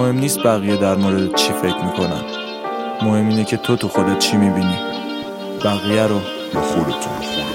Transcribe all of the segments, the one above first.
مهم نیست بقیه در مورد چی فکر میکنن، مهم اینه که تو خودت چی میبینی. بقیه رو یا خودتون.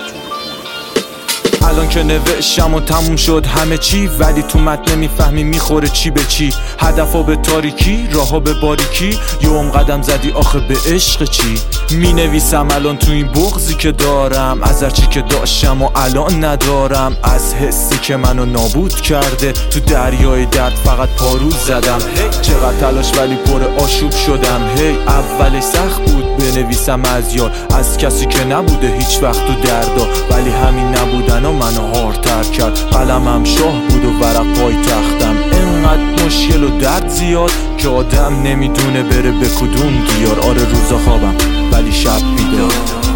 الان که نوشتم و تموم شد همه چی، ولی تو متن نمیفهمی میخوره چی به چی. هدفا به تاریکی، راها به باریکی، یوم قدم زدی آخه به عشق چی. مینویسم الان تو این بغضی که دارم، از هرچی که داشتم و الان ندارم، از حسی که منو نابود کرده. تو دریای درد فقط پارو زدم، چقدر تلاش ولی پر آشوب شدم. اولش سخت بود بنویسم از یار، از کسی که نبوده هیچ وقت تو دردا، ولی همین نبودن و منو هارتر کرد. قلمم شاه بود و ورق پای تختم، انقدر مشکل و درد زیاد که آدم نمیدونه بره به کدوم دیار. آره روزا خوابم ولی شب بیدار،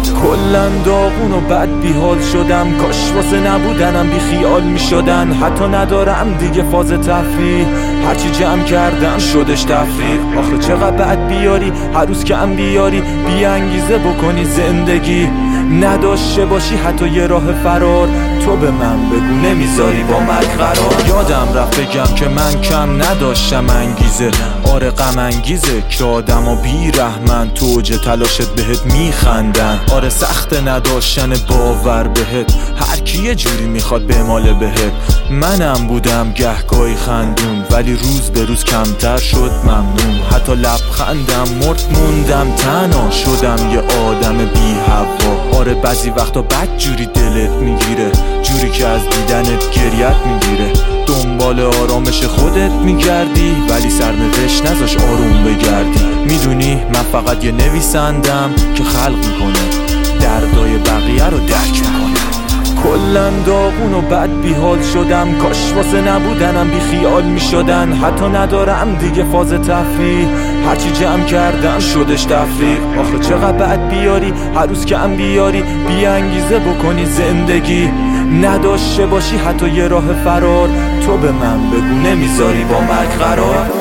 کلن داغون و بد بیحال شدم. کاش واسه نبودنم بی خیال می شدن. حتی ندارم دیگه فاز تفریح، هرچی جمع کردم شدش تفریح. آخه چقدر بد بیاری، هر روز کم بیاری، بی انگیزه بکنی زندگی. نداشته باشی حتی یه راه فرار، تو به من بگو نمیذاری با مرگ قرار. یادم رفت بگم که من کم نداشتم انگیزه، آره غم انگیزه که آدما بی رحمن تو اوج تلاشت بهت میخندن. آره سخت نداشتن باور بهت، هر کی یه جوری میخواد بماله بهت. منم بودم گهگاهی خندون، ولی روز به روز کمتر شد ممنون. حتی لبخندم مرد موندم، تنها شدم یه آدم بی هوا. آره بعضی وقتا بد جوری دلت میگیره، جوری که از دیدنت گریت میگیره. دنبال آرامش خودت میگردی، ولی سرنوشت نذاش آروم بگردی. میدونی من فقط یه نویسندم که خلق میکنه، دردای بقیه رو درک میکنه. کلن داغون و بد بیحال شدم، کاش واسه نبودنم بی خیال میشدن. حتی ندارم دیگه فاز تفریح، هرچی جمع کردم شدش تفریح. آخه چقدر بد بیاری، هر روز کم بیاری، بی انگیزه بکنی زندگی. نداشته باشی حتی یه راه فرار، تو به من بگو نمیذاری با مرگ قرار.